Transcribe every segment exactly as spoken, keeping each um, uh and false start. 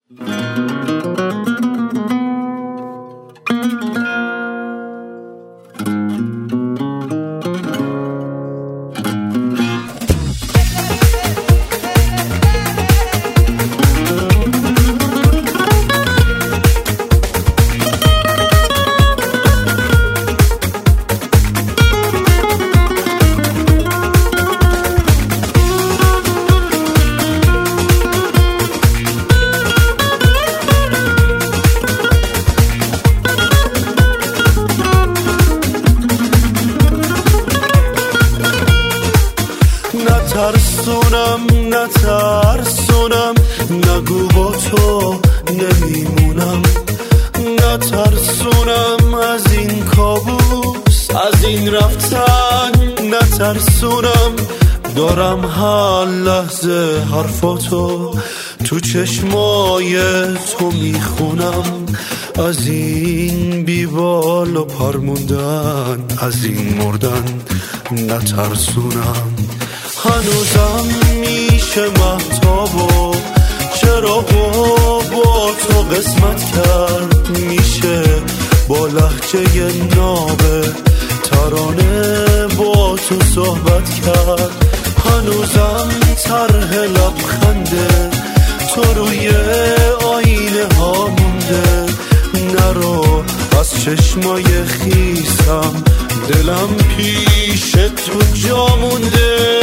نترسونم نترسونم نگو با تو نمیمونم، نترسونم از این کابوس از این رفتن، نترسونم دارم هر لحظه حرفاتو تو چشمای تو میخونم، از این بیبال و پرموندن از این مردن نترسونم. هنوزم میشه مهتابو چراغو با تو قسمت کرد، میشه با لهجه نابه ترانه با تو صحبت کرد، هنوزم طرح لبخنده تو روی آینه ها مونده، نرو از چشمای خیسم دلم پیش تو جا مونده.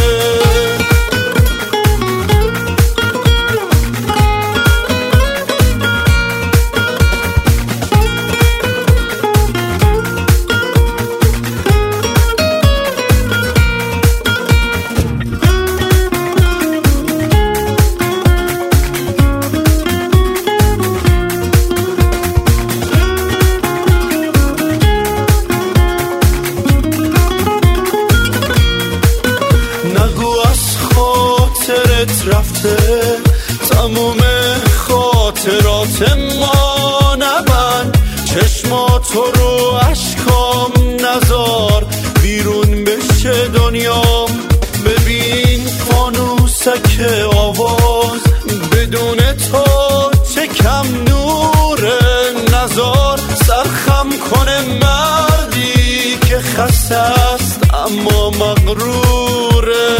رفته تموم خاطرات ما نبند، چشماتو رو اشکام نزار بیرون بشه دنیام، ببین فانوسک آواز بدون تو چه کم نوره، نزار سرخم کنه مردی که خسته است اما مغروره.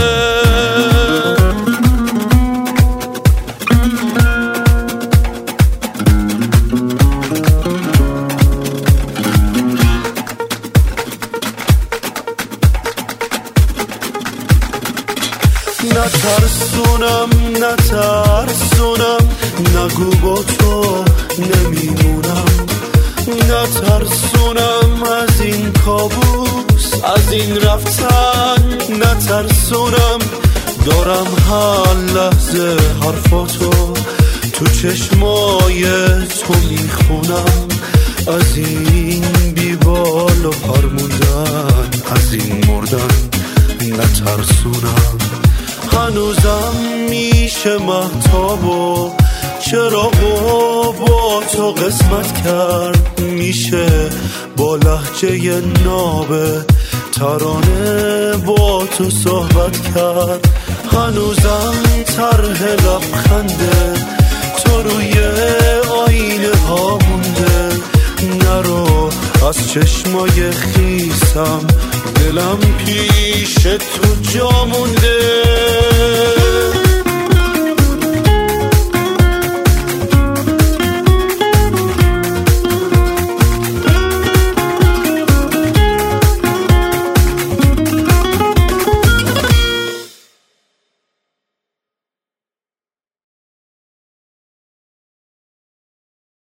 نترسونم نترسونم نگو با تو نمیمونم، نترسونم از این کابوس از این رفتن، نترسونم دارم هر لحظه حرفاتو تو چشمای تو میخونم، از این بیبال و پرموندن از این مردن نترسونم. هنوزم میشه مهتابو چراغو با تو قسمت کرد، میشه با لهجه نابه ترانه با تو صحبت کرد، هنوزم طرح لبخنده تو روی آینه ها مونده، نرو از چشمای خیسم دلم پیش تو جا مونده.